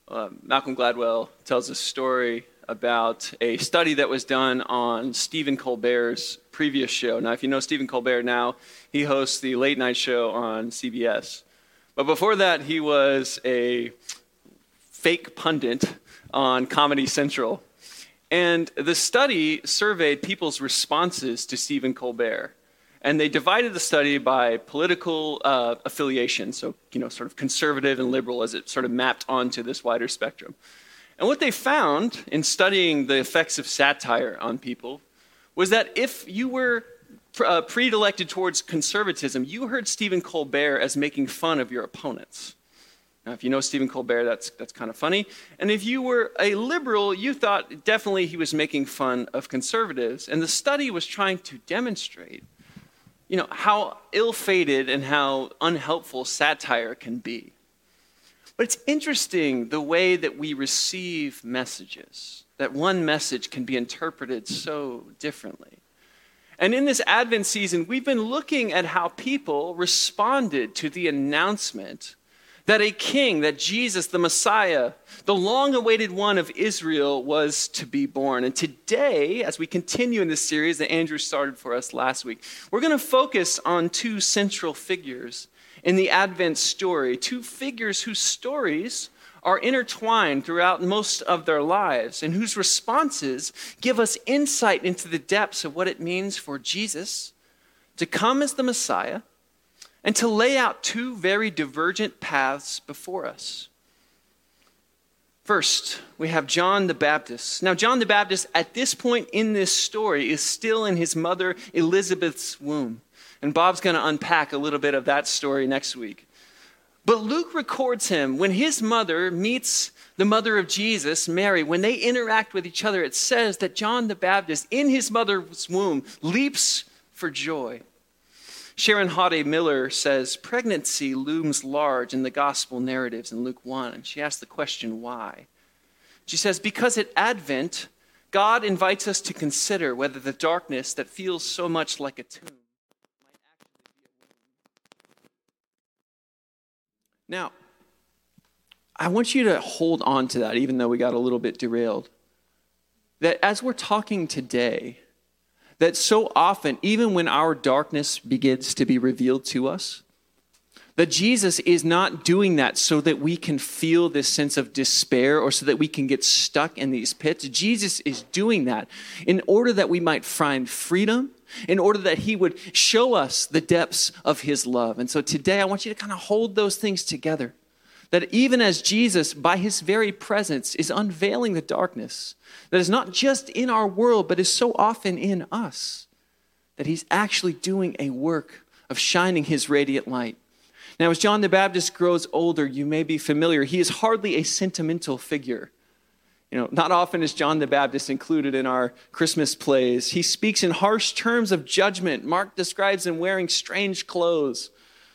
Malcolm Gladwell tells a story about a study that was done on Stephen Colbert's previous show. Now, if you know Stephen Colbert now, he hosts the late night show on CBS. But before that, he was a fake pundit on Comedy Central. And the study surveyed people's responses to Stephen Colbert. And they divided the study by political affiliation, so, sort of conservative and liberal as it sort of mapped onto this wider spectrum. And what they found in studying the effects of satire on people was that if you were predilected towards conservatism, you heard Stephen Colbert as making fun of your opponents. Now, if you know Stephen Colbert, that's kind of funny. And if you were a liberal, you thought definitely he was making fun of conservatives. And the study was trying to demonstrate, how ill-fated and how unhelpful satire can be. But it's interesting the way that we receive messages, that one message can be interpreted so differently. And in this Advent season, we've been looking at how people responded to the announcement that a king, that Jesus, the Messiah, the long-awaited one of Israel, was to be born. And today, as we continue in this series that Andrew started for us last week, we're going to focus on two central figures in the Advent story, two figures whose stories are intertwined throughout most of their lives and whose responses give us insight into the depths of what it means for Jesus to come as the Messiah and to lay out two very divergent paths before us. First, we have John the Baptist. Now, John the Baptist, at this point in this story, is still in his mother Elizabeth's womb. And Bob's going to unpack a little bit of that story next week. But Luke records him when his mother meets the mother of Jesus, Mary. When they interact with each other, it says that John the Baptist, in his mother's womb, leaps for joy. Sharon Hade Miller says, pregnancy looms large in the gospel narratives in Luke 1. And she asks the question, why? She says, because at Advent, God invites us to consider whether the darkness that feels so much like a tomb might actually be a womb. Now, I want you to hold on to that, even though we got a little bit derailed. That as we're talking today, that so often, even when our darkness begins to be revealed to us, that Jesus is not doing that so that we can feel this sense of despair or so that we can get stuck in these pits. Jesus is doing that in order that we might find freedom, in order that he would show us the depths of his love. And so today I want you to kind of hold those things together. That even as Jesus, by his very presence, is unveiling the darkness that is not just in our world, but is so often in us, that he's actually doing a work of shining his radiant light. Now, as John the Baptist grows older, you may be familiar, he is hardly a sentimental figure. Not often is John the Baptist included in our Christmas plays. He speaks in harsh terms of judgment. Mark describes him wearing strange clothes,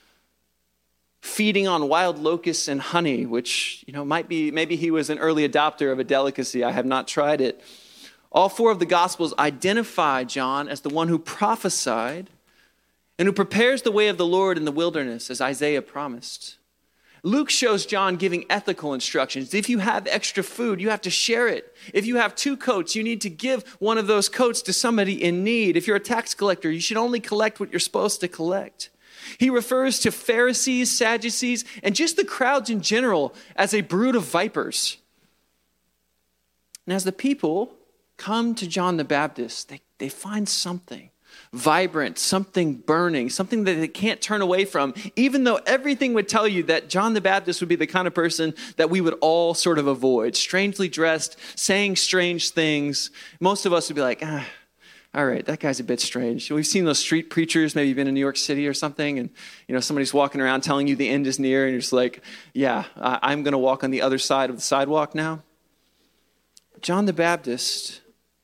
feeding on wild locusts and honey, which, maybe he was an early adopter of a delicacy. I have not tried it. All four of the Gospels identify John as the one who prophesied and who prepares the way of the Lord in the wilderness, as Isaiah promised. Luke shows John giving ethical instructions. If you have extra food, you have to share it. If you have 2 coats, you need to give one of those coats to somebody in need. If you're a tax collector, you should only collect what you're supposed to collect. He refers to Pharisees, Sadducees, and just the crowds in general as a brood of vipers. And as the people come to John the Baptist, they find something vibrant, something burning, something that they can't turn away from, even though everything would tell you that John the Baptist would be the kind of person that we would all sort of avoid. Strangely dressed, saying strange things. Most of us would be like, all right, that guy's a bit strange. We've seen those street preachers, maybe you've been in New York City or something, and somebody's walking around telling you the end is near, and you're just like, yeah, I'm going to walk on the other side of the sidewalk now. John the Baptist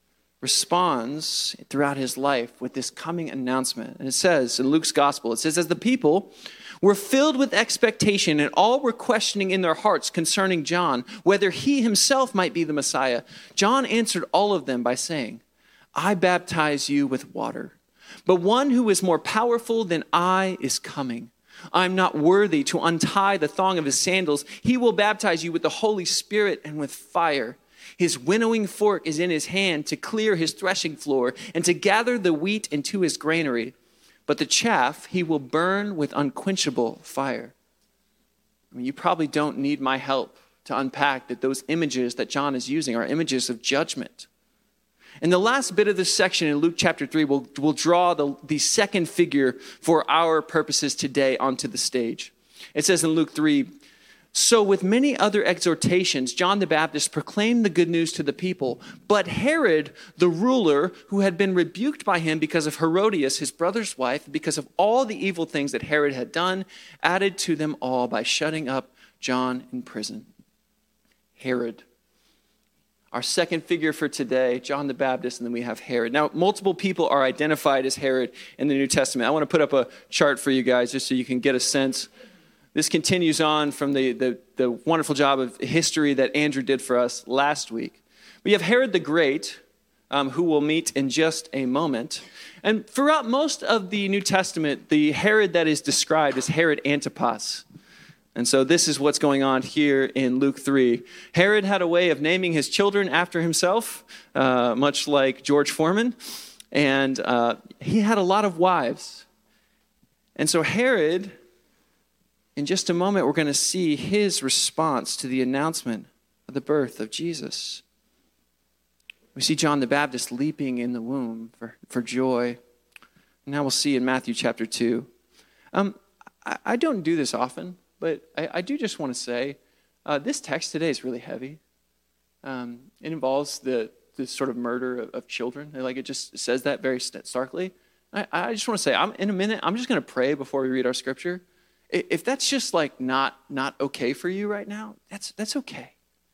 responds throughout his life with this coming announcement. And it says in Luke's gospel, it says, as the people were filled with expectation and all were questioning in their hearts concerning John, whether he himself might be the Messiah, John answered all of them by saying, I baptize you with water, but one who is more powerful than I is coming. I'm not worthy to untie the thong of his sandals. He will baptize you with the Holy Spirit and with fire. His winnowing fork is in his hand to clear his threshing floor and to gather the wheat into his granary. But the chaff he will burn with unquenchable fire. I mean, you probably don't need my help to unpack that those images that John is using are images of judgment. And the last bit of this section in Luke chapter 3 will draw the second figure for our purposes today onto the stage. It says in Luke 3, "So with many other exhortations, John the Baptist proclaimed the good news to the people. But Herod, the ruler, who had been rebuked by him because of Herodias, his brother's wife, because of all the evil things that Herod had done, added to them all by shutting up John in prison." Herod. Our second figure for today, John the Baptist, and then we have Herod. Now, multiple people are identified as Herod in the New Testament. I want to put up a chart for you guys just so you can get a sense. This continues on from the wonderful job of history that Andrew did for us last week. We have Herod the Great, who we'll meet in just a moment. And throughout most of the New Testament, the Herod that is described is Herod Antipas. And so this is what's going on here in Luke 3. Herod had a way of naming his children after himself, much like George Foreman. And he had a lot of wives. And so Herod, in just a moment, we're going to see his response to the announcement of the birth of Jesus. We see John the Baptist leaping in the womb for joy. Now we'll see in Matthew chapter 2. I don't do this often. But I do just want to say, this text today is really heavy. It involves the sort of murder of children. Like, it just says that very starkly. I just want to say, in a minute, I'm just going to pray before we read our scripture. If that's just like not okay for you right now, that's okay.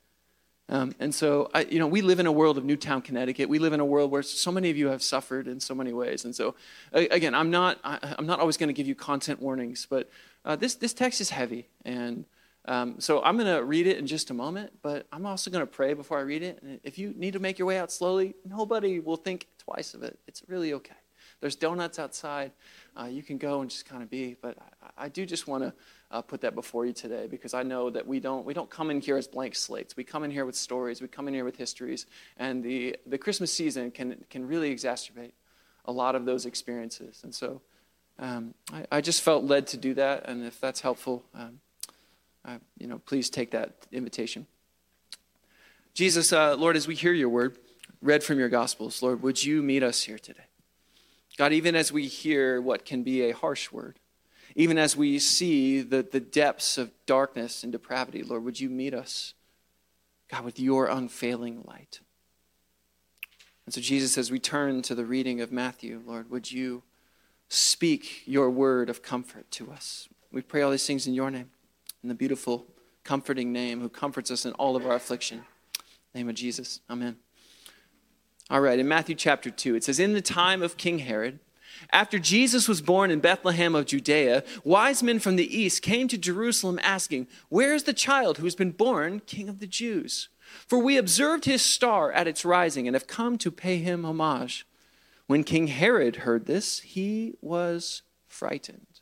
And so, we live in a world of Newtown, Connecticut. We live in a world where so many of you have suffered in so many ways. And so, again, I'm not always going to give you content warnings, but this text is heavy. And so I'm going to read it in just a moment, but I'm also going to pray before I read it. And if you need to make your way out slowly, nobody will think twice of it. It's really okay. There's donuts outside. You can go and just kind of be. But I do just want to put that before you today, because I know that we don't come in here as blank slates. We come in here with stories. We come in here with histories. And the Christmas season can really exacerbate a lot of those experiences. And so I just felt led to do that. And if that's helpful, please take that invitation. Jesus, Lord, as we hear your word read from your Gospels, Lord, would you meet us here today? God, even as we hear what can be a harsh word, even as we see the depths of darkness and depravity, Lord, would you meet us, God, with your unfailing light? And so, Jesus, as we turn to the reading of Matthew, Lord, would you speak your word of comfort to us? We pray all these things in your name, in the beautiful, comforting name who comforts us in all of our affliction. In the name of Jesus, amen. All right, in Matthew chapter 2, it says, "In the time of King Herod, after Jesus was born in Bethlehem of Judea, wise men from the east came to Jerusalem asking, 'Where is the child who has been born King of the Jews? For we observed his star at its rising and have come to pay him homage.' When King Herod heard this, he was frightened,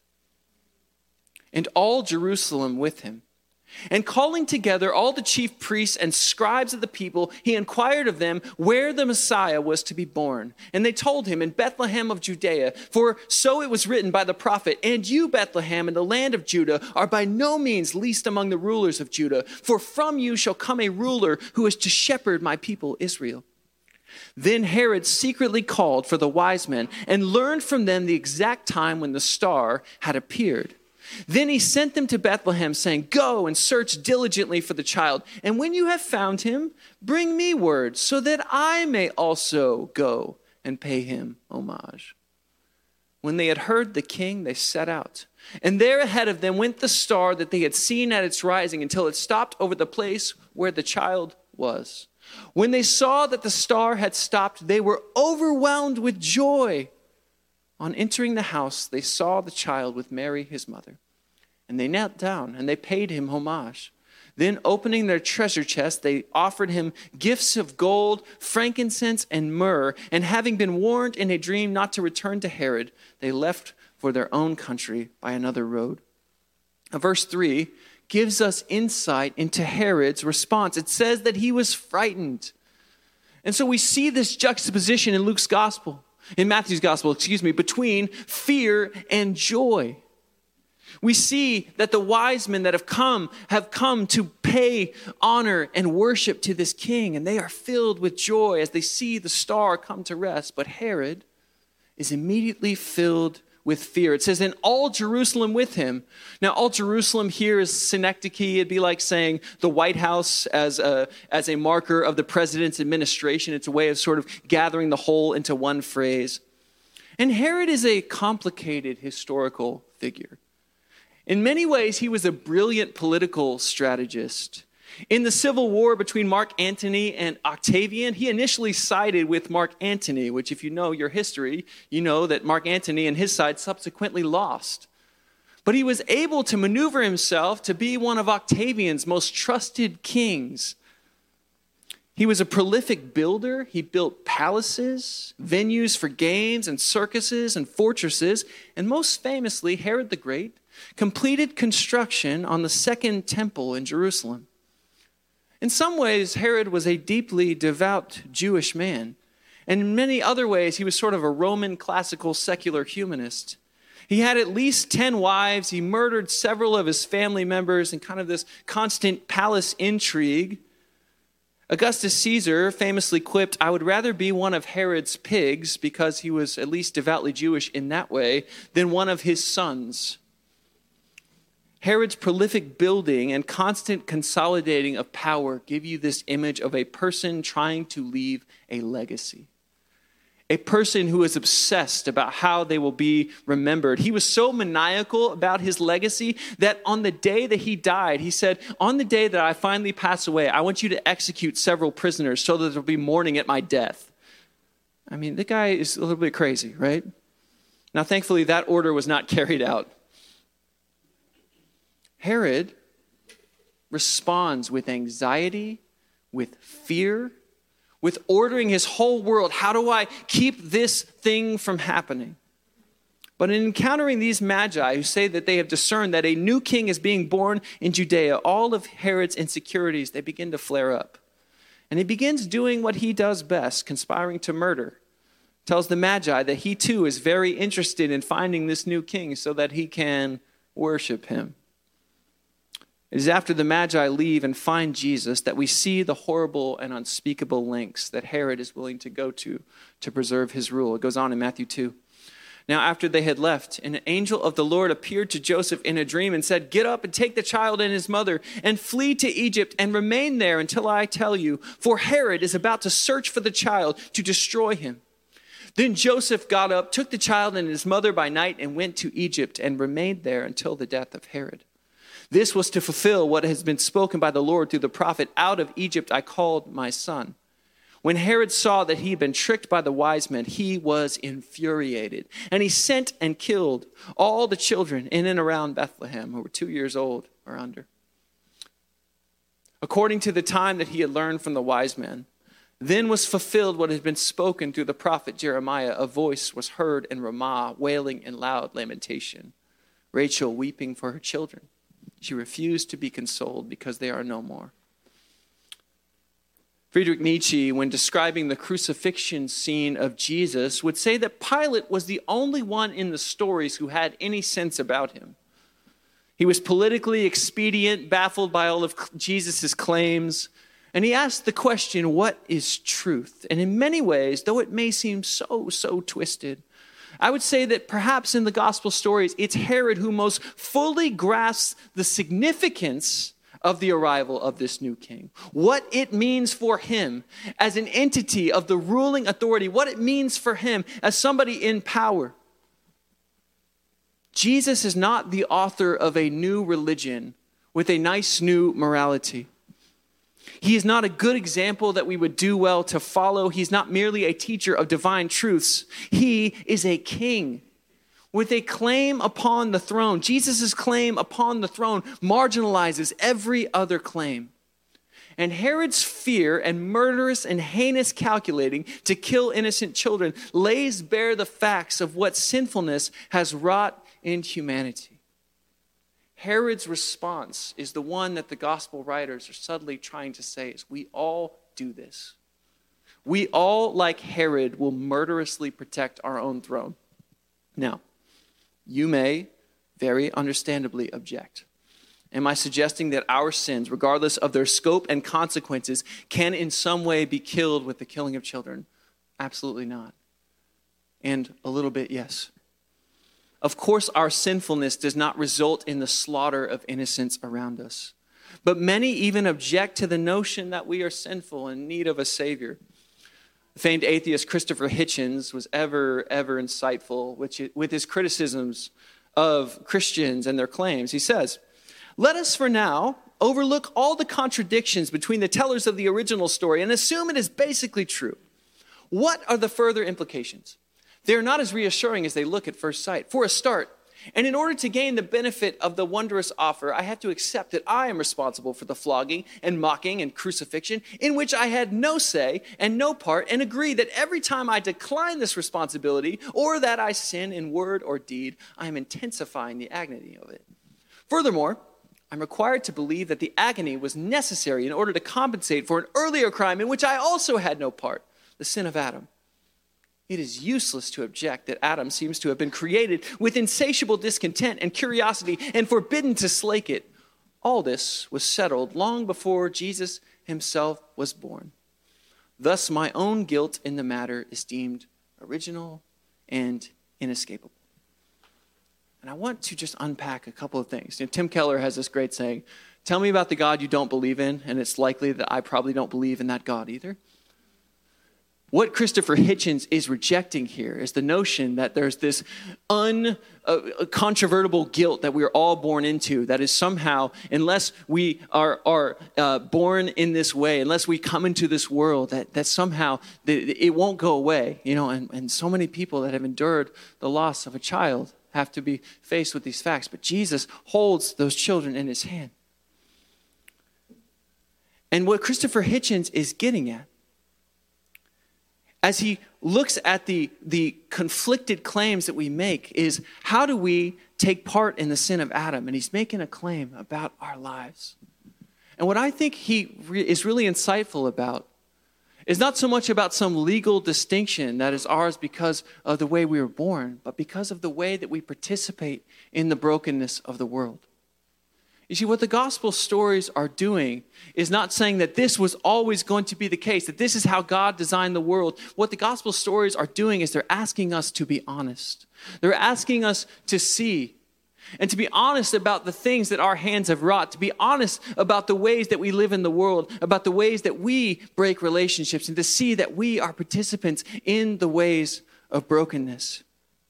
and all Jerusalem with him. And calling together all the chief priests and scribes of the people, he inquired of them where the Messiah was to be born. And they told him, 'In Bethlehem of Judea, for so it was written by the prophet, and you, Bethlehem, in the land of Judah, are by no means least among the rulers of Judah, for from you shall come a ruler who is to shepherd my people Israel.' Then Herod secretly called for the wise men and learned from them the exact time when the star had appeared. Then he sent them to Bethlehem, saying, 'Go and search diligently for the child, and when you have found him, bring me word, so that I may also go and pay him homage.' When they had heard the king, they set out. And there ahead of them went the star that they had seen at its rising, until it stopped over the place where the child was. When they saw that the star had stopped, they were overwhelmed with joy. On entering the house, they saw the child with Mary, his mother. And they knelt down and they paid him homage. Then opening their treasure chest, they offered him gifts of gold, frankincense, and myrrh. And having been warned in a dream not to return to Herod, they left for their own country by another road. verse 3 gives us insight into Herod's response. It says that he was frightened. And so we see this juxtaposition in Matthew's gospel, between fear and joy. We see that the wise men that have come to pay honor and worship to this king, and they are filled with joy as they see the star come to rest. But Herod is immediately filled with fear. It says, and all Jerusalem with him. Now, all Jerusalem here is synecdoche. It'd be like saying the White House as a marker of the president's administration. It's a way of sort of gathering the whole into one phrase. And Herod is a complicated historical figure. In many ways, he was a brilliant political strategist. In the civil war between Mark Antony and Octavian, he initially sided with Mark Antony, which if you know your history, you know that Mark Antony and his side subsequently lost. But he was able to maneuver himself to be one of Octavian's most trusted kings. He was a prolific builder. He built palaces, venues for games and circuses and fortresses. And most famously, Herod the Great completed construction on the Second Temple in Jerusalem. In some ways, Herod was a deeply devout Jewish man. And in many other ways, he was sort of a Roman classical secular humanist. He had at least 10 wives. He murdered several of his family members in kind of this constant palace intrigue. Augustus Caesar famously quipped, "I would rather be one of Herod's pigs," because he was at least devoutly Jewish in that way, than one of his sons. Herod's prolific building and constant consolidating of power give you this image of a person trying to leave a legacy. A person who is obsessed about how they will be remembered. He was so maniacal about his legacy that on the day that he died, he said, "On the day that I finally pass away, I want you to execute several prisoners so that there will be mourning at my death." I mean, the guy is a little bit crazy, right? Now, thankfully, that order was not carried out. Herod responds with anxiety, with fear, with ordering his whole world. How do I keep this thing from happening? But in encountering these magi who say that they have discerned that a new king is being born in Judea, all of Herod's insecurities, they begin to flare up. And he begins doing what he does best, conspiring to murder. Tells the magi that he too is very interested in finding this new king so that he can worship him. It is after the Magi leave and find Jesus that we see the horrible and unspeakable lengths that Herod is willing to go to preserve his rule. It goes on in Matthew 2. Now, after they had left, an angel of the Lord appeared to Joseph in a dream and said, "Get up and take the child and his mother and flee to Egypt and remain there until I tell you, for Herod is about to search for the child to destroy him." Then Joseph got up, took the child and his mother by night and went to Egypt and remained there until the death of Herod. This was to fulfill what has been spoken by the Lord through the prophet, "Out of Egypt I called my son." When Herod saw that he had been tricked by the wise men, he was infuriated. And he sent and killed all the children in and around Bethlehem who were 2 years old or under, according to the time that he had learned from the wise men. Then was fulfilled what had been spoken through the prophet Jeremiah. A voice was heard in Ramah, wailing in loud lamentation, Rachel weeping for her children. She refused to be consoled because they are no more. Friedrich Nietzsche, when describing the crucifixion scene of Jesus, would say that Pilate was the only one in the stories who had any sense about him. He was politically expedient, baffled by all of Jesus' claims, and he asked the question, what is truth? And in many ways, though it may seem so twisted, I would say that perhaps in the gospel stories, it's Herod who most fully grasps the significance of the arrival of this new king. What it means for him as an entity of the ruling authority, what it means for him as somebody in power. Jesus is not the author of a new religion with a nice new morality. He is not a good example that we would do well to follow. He's not merely a teacher of divine truths. He is a king with a claim upon the throne. Jesus' claim upon the throne marginalizes every other claim. And Herod's fear and murderous and heinous calculating to kill innocent children lays bare the facts of what sinfulness has wrought in humanity. Herod's response is the one that the gospel writers are subtly trying to say is we all do this. We all, like Herod, will murderously protect our own throne. Now, you may very understandably object. Am I suggesting that our sins, regardless of their scope and consequences, can in some way be killed with the killing of children? Absolutely not. And a little bit, yes. Of course, our sinfulness does not result in the slaughter of innocents around us. But many even object to the notion that we are sinful in need of a Savior. The famed atheist Christopher Hitchens was ever insightful with his criticisms of Christians and their claims. He says, "Let us for now overlook all the contradictions between the tellers of the original story and assume it is basically true. What are the further implications? They are not as reassuring as they look at first sight. For a start, and in order to gain the benefit of the wondrous offer, I have to accept that I am responsible for the flogging and mocking and crucifixion in which I had no say and no part, and agree that every time I decline this responsibility or that I sin in word or deed, I am intensifying the agony of it. Furthermore, I'm required to believe that the agony was necessary in order to compensate for an earlier crime in which I also had no part, the sin of Adam. It is useless to object that Adam seems to have been created with insatiable discontent and curiosity and forbidden to slake it. All this was settled long before Jesus himself was born. Thus, my own guilt in the matter is deemed original and inescapable." And I want to just unpack a couple of things. Tim Keller has this great saying, "Tell me about the God you don't believe in, and it's likely that I probably don't believe in that God either." What Christopher Hitchens is rejecting here is the notion that there's this uncontrovertible guilt that we're all born into that is somehow, unless we are born in this way, unless we come into this world, that somehow it won't go away. And so many people that have endured the loss of a child have to be faced with these facts. But Jesus holds those children in his hand. And what Christopher Hitchens is getting at, as he looks at the conflicted claims that we make, is how do we take part in the sin of Adam? And he's making a claim about our lives. And what I think he is really insightful about is not so much about some legal distinction that is ours because of the way we were born, but because of the way that we participate in the brokenness of the world. You see, what the gospel stories are doing is not saying that this was always going to be the case, that this is how God designed the world. What the gospel stories are doing is they're asking us to be honest. They're asking us to see and to be honest about the things that our hands have wrought, to be honest about the ways that we live in the world, about the ways that we break relationships, and to see that we are participants in the ways of brokenness.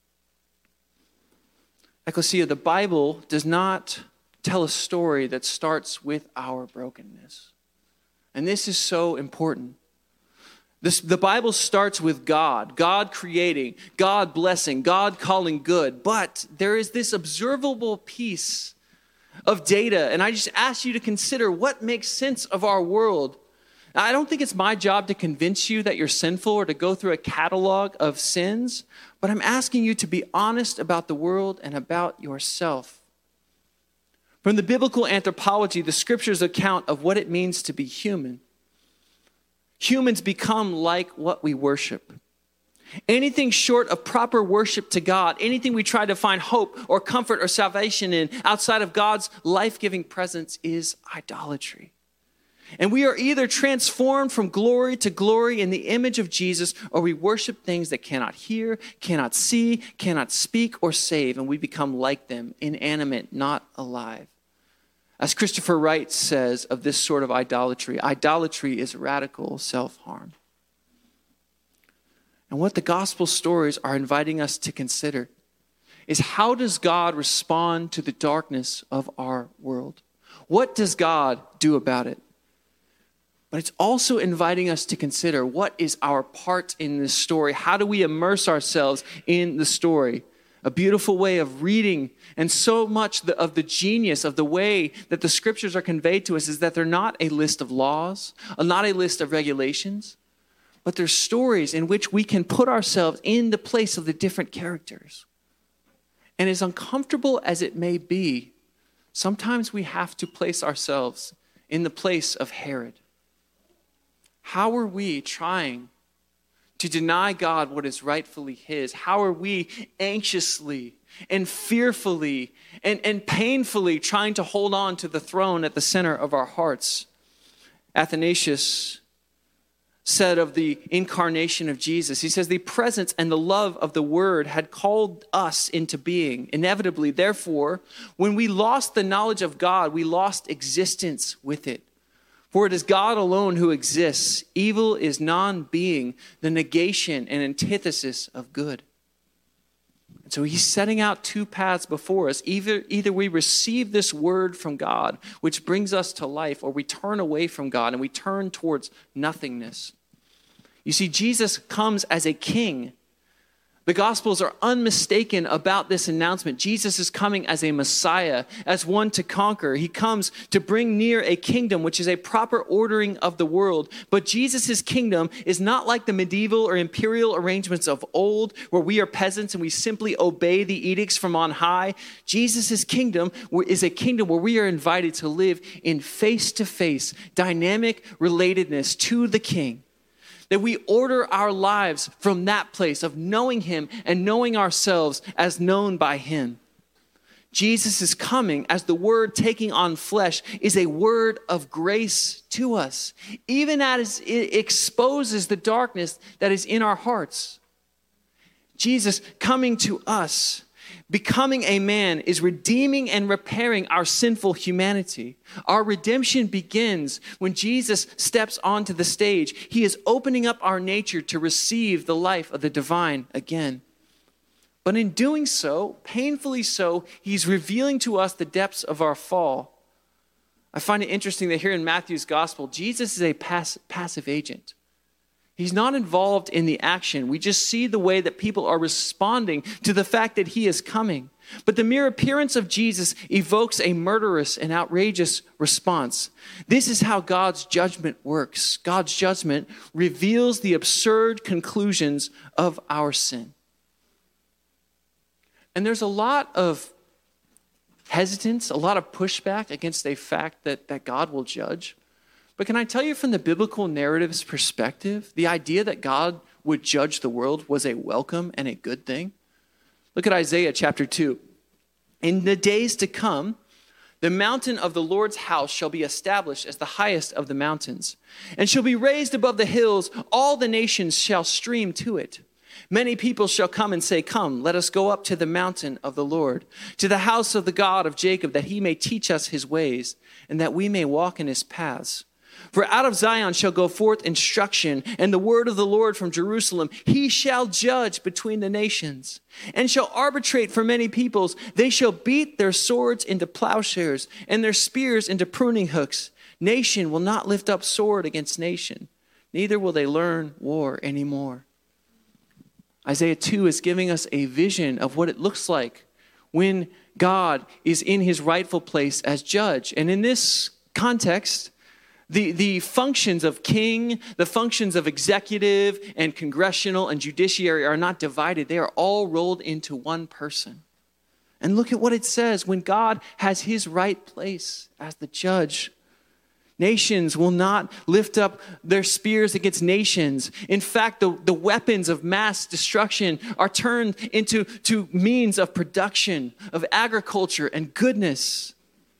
Ecclesia, the Bible does not tell a story that starts with our brokenness. And this is so important. The Bible starts with God creating, God blessing, God calling good. But there is this observable piece of data. And I just ask you to consider what makes sense of our world. Now, I don't think it's my job to convince you that you're sinful or to go through a catalog of sins. But I'm asking you to be honest about the world and about yourself. From the biblical anthropology, the scriptures account of what it means to be human. Humans become like what we worship. Anything short of proper worship to God, anything we try to find hope or comfort or salvation in outside of God's life-giving presence is idolatry. And we are either transformed from glory to glory in the image of Jesus, or we worship things that cannot hear, cannot see, cannot speak or save, and we become like them, inanimate, not alive. As Christopher Wright says of this sort of idolatry, idolatry is radical self-harm. And what the gospel stories are inviting us to consider is, how does God respond to the darkness of our world? What does God do about it? But it's also inviting us to consider, what is our part in this story? How do we immerse ourselves in the story? A beautiful way of reading, and so much of the genius of the way that the scriptures are conveyed to us is that they're not a list of laws, not a list of regulations, but they're stories in which we can put ourselves in the place of the different characters. And as uncomfortable as it may be, Sometimes we have to place ourselves in the place of Herod. How are we trying to deny God what is rightfully his? How are we anxiously and fearfully and painfully trying to hold on to the throne at the center of our hearts? Athanasius said of the incarnation of Jesus, he says, the presence and the love of the Word had called us into being. Inevitably, therefore, when we lost the knowledge of God, we lost existence with it. For it is God alone who exists. Evil is non-being, the negation and antithesis of good. And so he's setting out two paths before us. Either we receive this word from God, which brings us to life, or we turn away from God and we turn towards nothingness. You see, Jesus comes as a king. The Gospels are unmistaken about this announcement. Jesus is coming as a Messiah, as one to conquer. He comes to bring near a kingdom, which is a proper ordering of the world. But Jesus' kingdom is not like the medieval or imperial arrangements of old, where we are peasants and we simply obey the edicts from on high. Jesus' kingdom is a kingdom where we are invited to live in face-to-face, dynamic relatedness to the King. That we order our lives from that place of knowing him and knowing ourselves as known by him. Jesus is coming as the word taking on flesh is a word of grace to us, even as it exposes the darkness that is in our hearts. Jesus coming to us, becoming a man, is redeeming and repairing our sinful humanity. Our redemption begins when Jesus steps onto the stage. He is opening up our nature to receive the life of the divine again. But in doing so, painfully so, he's revealing to us the depths of our fall. I find it interesting that here in Matthew's gospel, Jesus is a passive agent. He's not involved in the action. We just see the way that people are responding to the fact that he is coming. But the mere appearance of Jesus evokes a murderous and outrageous response. This is how God's judgment works. God's judgment reveals the absurd conclusions of our sin. And there's a lot of hesitance, a lot of pushback against a fact that God will judge. But can I tell you from the biblical narrative's perspective, the idea that God would judge the world was a welcome and a good thing? Look at Isaiah chapter 2. In the days to come, the mountain of the Lord's house shall be established as the highest of the mountains, and shall be raised above the hills. All the nations shall stream to it. Many people shall come and say, come, let us go up to the mountain of the Lord, to the house of the God of Jacob, that he may teach us his ways, and that we may walk in his paths. For out of Zion shall go forth instruction, and the word of the Lord from Jerusalem. He shall judge between the nations, and shall arbitrate for many peoples. They shall beat their swords into plowshares, and their spears into pruning hooks. Nation will not lift up sword against nation, neither will they learn war anymore. Isaiah 2 is giving us a vision of what it looks like when God is in his rightful place as judge. And in this context, the functions of king, the functions of executive and congressional and judiciary are not divided. They are all rolled into one person. And look at what it says. When God has his right place as the judge, nations will not lift up their spears against nations. In fact, the weapons of mass destruction are turned into means of production, of agriculture and goodness.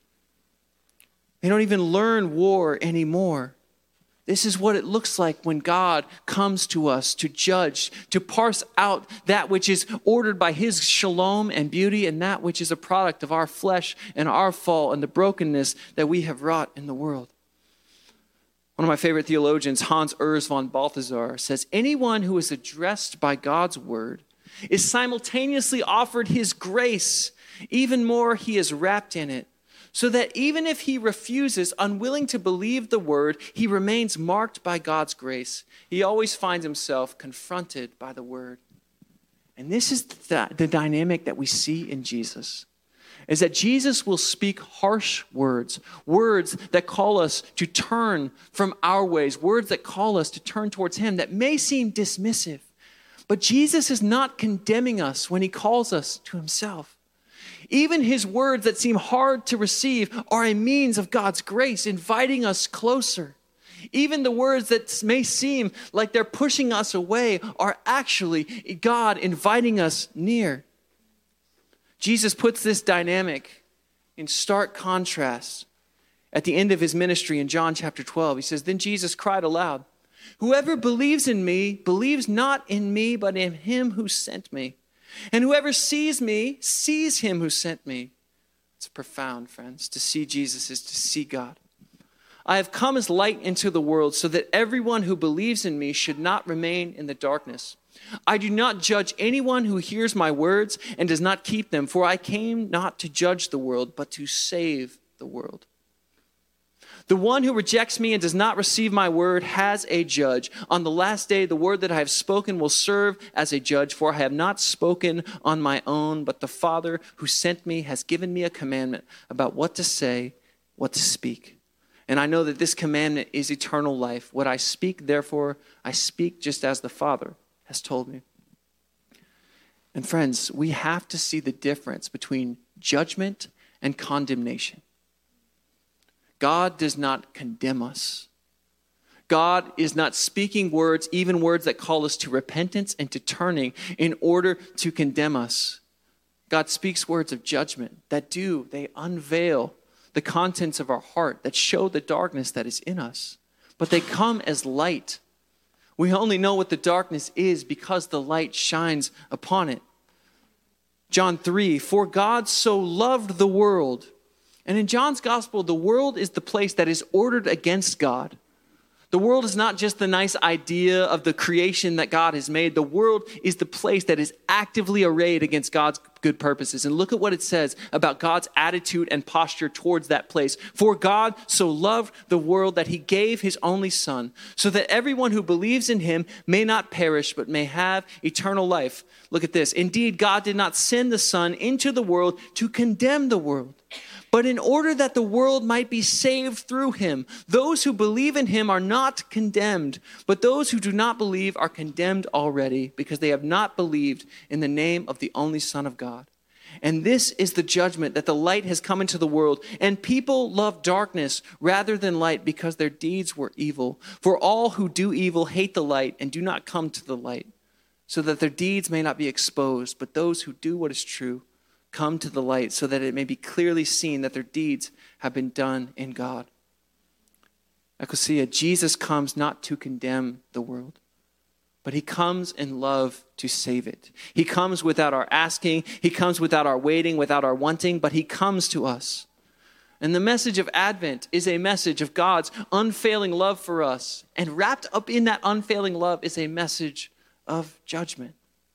They don't even learn war anymore. This is what it looks like when God comes to us to judge, to parse out that which is ordered by his shalom and beauty, and that which is a product of our flesh and our fall and the brokenness that we have wrought in the world. One of my favorite theologians, Hans Urs von Balthasar, says, anyone who is addressed by God's word is simultaneously offered his grace. Even more, he is wrapped in it. So that even if he refuses, unwilling to believe the word, he remains marked by God's grace. He always finds himself confronted by the word. And this is the dynamic that we see in Jesus, is that Jesus will speak harsh words, words that call us to turn from our ways, words that call us to turn towards him that may seem dismissive. But Jesus is not condemning us when he calls us to himself. Even his words that seem hard to receive are a means of God's grace, inviting us closer. Even the words that may seem like they're pushing us away are actually God inviting us near. Jesus puts this dynamic in stark contrast at the end of his ministry in John chapter 12. He says, "Then Jesus cried aloud, 'Whoever believes in me believes not in me, but in him who sent me. And whoever sees me sees him who sent me.'" It's profound, friends. To see Jesus is to see God. "I have come as light into the world so that everyone who believes in me should not remain in the darkness. I do not judge anyone who hears my words and does not keep them, for I came not to judge the world, but to save the world. The one who rejects me and does not receive my word has a judge. On the last day, the word that I have spoken will serve as a judge, for I have not spoken on my own, but the Father who sent me has given me a commandment about what to say, what to speak. And I know that this commandment is eternal life. What I speak, therefore, I speak just as the Father has told me." And friends, we have to see the difference between judgment and condemnation. God does not condemn us. God is not speaking words, even words that call us to repentance and to turning, in order to condemn us. God speaks words of judgment they unveil the contents of our heart, that show the darkness that is in us. But they come as light. We only know what the darkness is because the light shines upon it. John 3, "For God so loved the world." And in John's gospel, the world is the place that is ordered against God. The world is not just the nice idea of the creation that God has made. The world is the place that is actively arrayed against God's good purposes. And look at what it says about God's attitude and posture towards that place. "For God so loved the world that he gave his only Son, so that everyone who believes in him may not perish, but may have eternal life." Look at this. "Indeed, God did not send the Son into the world to condemn the world, but in order that the world might be saved through him. Those who believe in him are not condemned, but those who do not believe are condemned already, because they have not believed in the name of the only Son of God. And this is the judgment, that the light has come into the world, and people love darkness rather than light, because their deeds were evil. For all who do evil hate the light and do not come to the light, so that their deeds may not be exposed. But those who do what is true come to the light, so that it may be clearly seen that their deeds have been done in God." Ecclesia, Jesus comes not to condemn the world, but he comes in love to save it. He comes without our asking. He comes without our waiting, without our wanting, but he comes to us. And the message of Advent is a message of God's unfailing love for us. And wrapped up in that unfailing love is a message of judgment.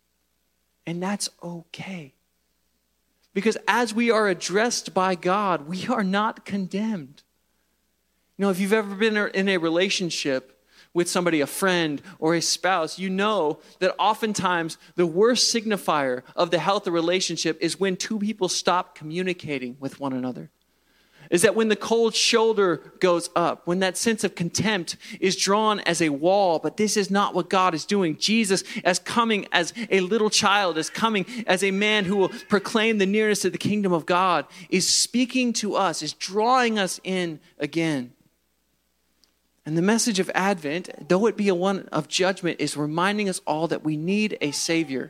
And that's okay. Because as we are addressed by God, we are not condemned. You know, if you've ever been in a relationship with somebody, a friend or a spouse, you know that oftentimes the worst signifier of the health of relationship is when two people stop communicating with one another. Is that when the cold shoulder goes up, when that sense of contempt is drawn as a wall. But this is not what God is doing. Jesus, as coming as a little child, as coming as a man who will proclaim the nearness of the kingdom of God, is speaking to us, is drawing us in again. And the message of Advent, though it be a one of judgment, is reminding us all that we need a Savior.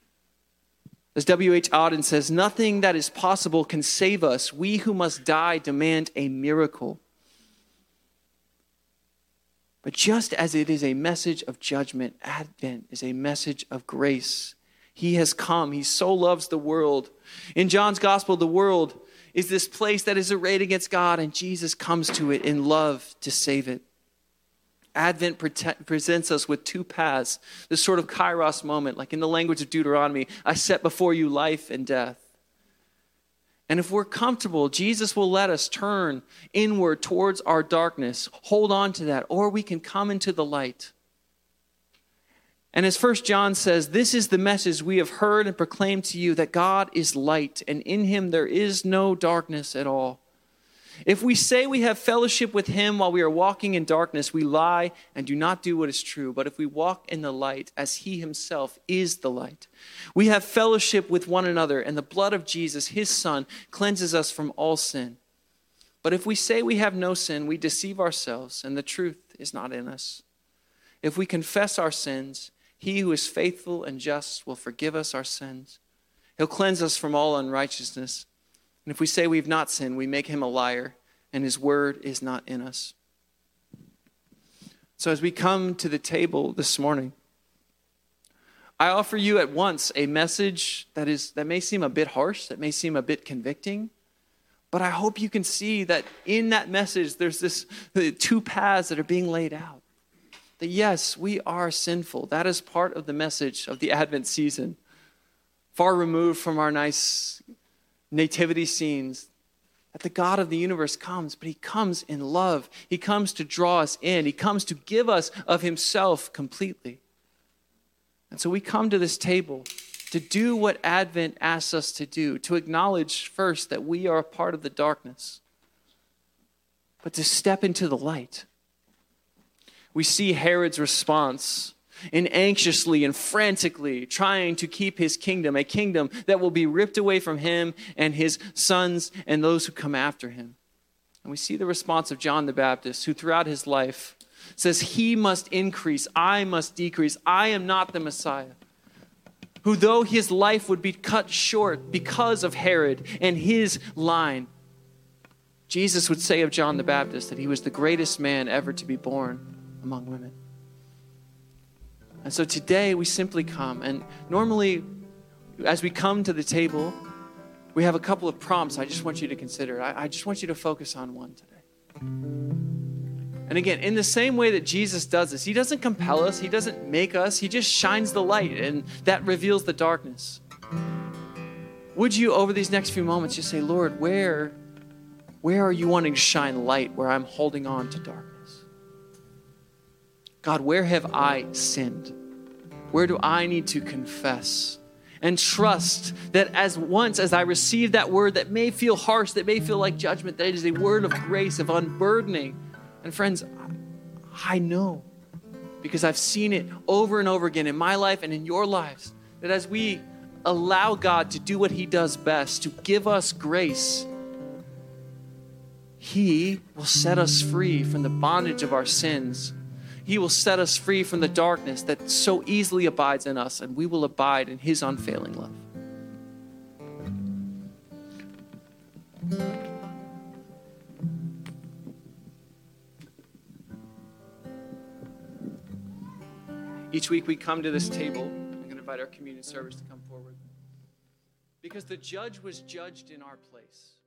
As W.H. Auden says, "Nothing that is possible can save us. We who must die demand a miracle." But just as it is a message of judgment, Advent is a message of grace. He has come. He so loves the world. In John's gospel, the world is this place that is arrayed against God, and Jesus comes to it in love to save it. Advent presents us with two paths, this sort of kairos moment, like in the language of Deuteronomy, "I set before you life and death." And if we're comfortable, Jesus will let us turn inward towards our darkness, hold on to that, or we can come into the light. And as 1 John says, "This is the message we have heard and proclaimed to you, that God is light, and in him there is no darkness at all." If we say we have fellowship with him while we are walking in darkness, we lie and do not do what is true. But if we walk in the light as he himself is the light, we have fellowship with one another, and the blood of Jesus, his son, cleanses us from all sin. But if we say we have no sin, we deceive ourselves, and the truth is not in us. If we confess our sins, he who is faithful and just will forgive us our sins. He'll cleanse us from all unrighteousness. And if we say we've not sinned, we make him a liar, and his word is not in us. So as we come to the table this morning, I offer you at once a message that may seem a bit harsh, that may seem a bit convicting, but I hope you can see that in that message, there's the two paths that are being laid out. That yes, we are sinful. That is part of the message of the Advent season. Far removed from our nice nativity scenes, that the God of the universe comes, but he comes in love. He comes to draw us in. He comes to give us of himself completely. And so we come to this table to do what Advent asks us to do, to acknowledge first that we are a part of the darkness, but to step into the light. We see Herod's response in anxiously and frantically trying to keep his kingdom, a kingdom that will be ripped away from him and his sons and those who come after him. And we see the response of John the Baptist, who throughout his life says, he must increase, I must decrease, I am not the Messiah. Who though his life would be cut short because of Herod and his line, Jesus would say of John the Baptist that he was the greatest man ever to be born among women. And so today we simply come, and normally as we come to the table, we have a couple of prompts I just want you to consider. I just want you to focus on one today. And again, in the same way that Jesus does this, he doesn't compel us, he doesn't make us, he just shines the light, and that reveals the darkness. Would you, over these next few moments, just say, Lord, where are you wanting to shine light where I'm holding on to darkness? God, where have I sinned? Where do I need to confess? And trust that as I receive that word that may feel harsh, that may feel like judgment, that it is a word of grace, of unburdening. And friends, I know, because I've seen it over and over again in my life and in your lives, that as we allow God to do what he does best, to give us grace, he will set us free from the bondage of our sins. He will set us free from the darkness that so easily abides in us, and we will abide in his unfailing love. Each week we come to this table. I'm going to invite our communion servers to come forward. Because the judge was judged in our place.